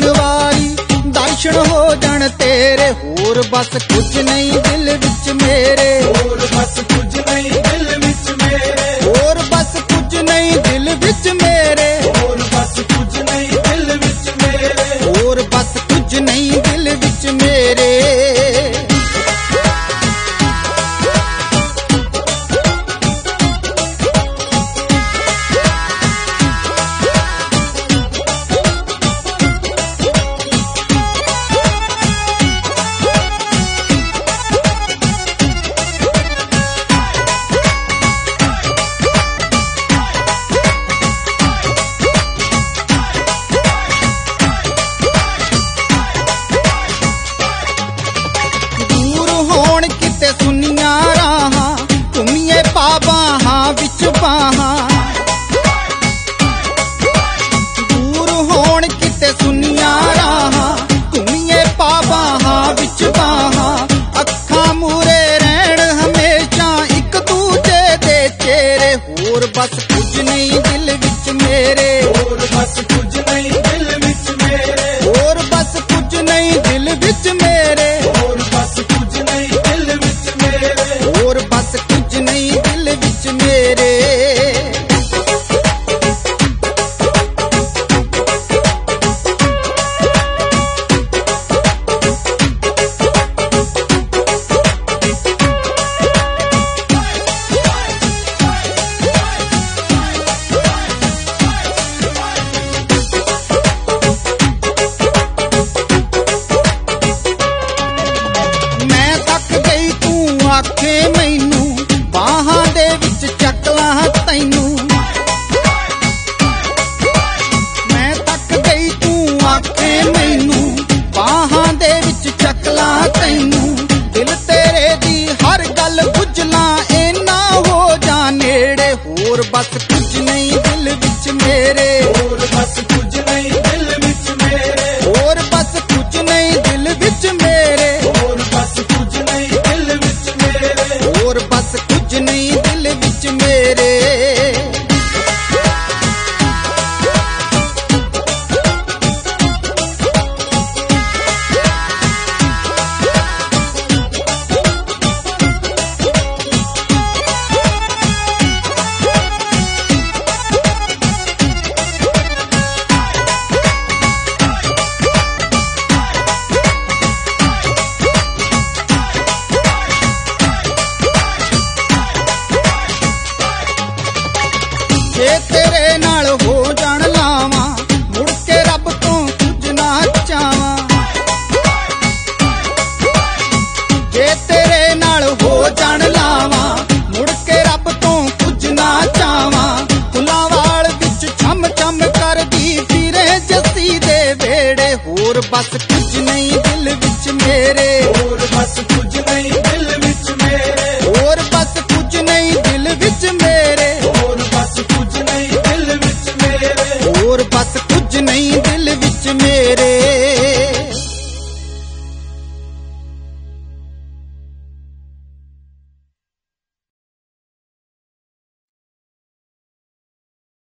वारी दर्शन हो जान तेरे, होर बस कुछ नहीं दिल विच मेरे, होर बस कुछ नहीं दिल विच मेरे, होर बस कुछ नहीं दिल विच मेरे, होर बस कुछ नहीं दिल विच मेरे, होर बस कुछ नहीं दिल विच मेरे। विच बाहां दूर होण किते सुनिया राहां, घुमीए पा बाहां विच बाहां, अखां मूरे रहण हमेशा इक दूजे दे चेहरे, होर बस कुछ नहीं दिल विच मेरे, होर बस कुछ नहीं दिल विच मेरे, होर बस कुछ नहीं दिल विच मेरे, होर बस कुछ नहीं दिल विच मेरे, होर बस कुछ नहीं दिल विच मेरे। आखे मैनू बाहां दे विच चक ला तैनू, मैं थक गई तू आखे मैनू बाहां दे विच चक ला तैनू, दिल तेरे दी हर गल बुझला इना हो जा नेड़े, होर बस कुछ नहीं दिल विच मेरे, होर बस कुछ नहीं दिल विच मेरे, होर बस कुछ नहीं दिल विच मेरे, होर बस कुछ नहीं दिल विच मेरे, होर बस कुछ नहीं दिल विच मेरे। जे तेरे नाल हो जान लावां, मुड़ के रब तो कुछ ना चावां, जे तेरे नाल हो जान लावां, मुड़ के रब तो कुछ ना चावां, फुलां वाल विच छम छम करदी फिरे जस्सी दे वेड़े, होर बस कुछ नहीं दिल विच मेरे, होर